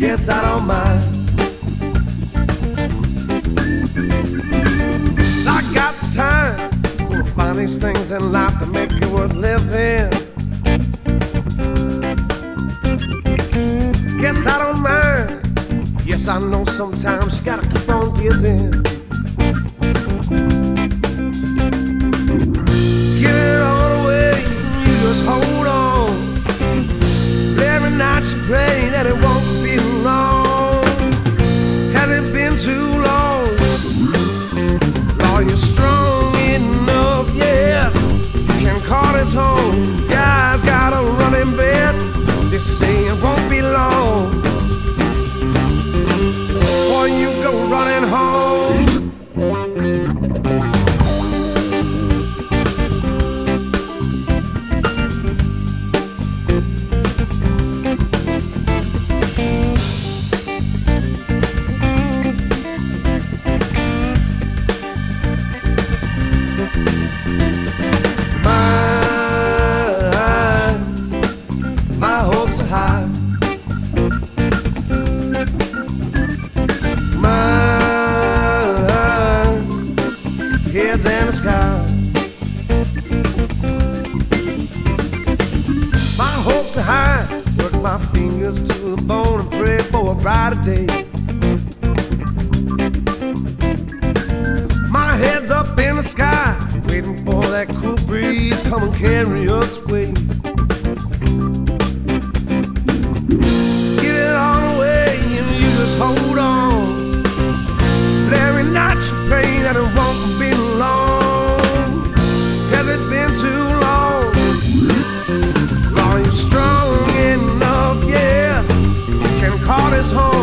Guess I don't mind. I got the time. Gonna find these things in life to make it worth living. Guess I don't mind. Yes, I know sometimes you gotta keep on giving. Give it all away, you just hold on. Every night you pray that it won't be long. Has it been too long? Are you strong enough? Yeah, you can call this home. Guys got a running bed. They say it won't be long. Before you go running home. My hopes are high. Heads in the sky. My hopes are high. Work my fingers to the bone and pray for a brighter day. My head's up in the sky, waiting for that cool breeze come and carry us away. Give it all away and you just hold on. But every night you pray that it won't be long. Has it been too long? Are you strong enough? Yeah, you can call this home.